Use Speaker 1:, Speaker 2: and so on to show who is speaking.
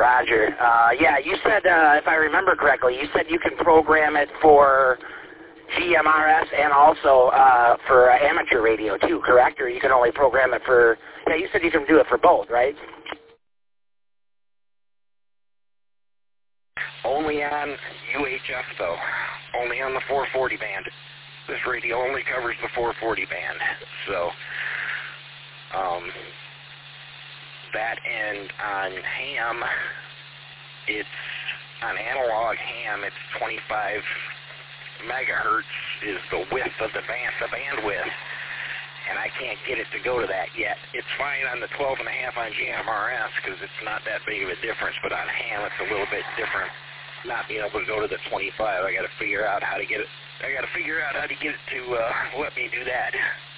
Speaker 1: Roger. Yeah, you said, if I remember correctly, you said you can program it for GMRS and also for amateur radio too, correct? Or you can only program it for, yeah, you said you can do it for both, right?
Speaker 2: Only on UHF, though. Only on the 440 band. This radio only covers the 440 band. So, that and on ham, it's on analog ham, it's 25 megahertz is the width of the bandwidth, and I can't get it to go to that yet. It's fine on the 12.5 on GMRS because it's not that big of a difference, but on ham it's a little bit different. Not being able to go to the 25, I got to figure out how to get it. I got to figure out how to get it to let me do that.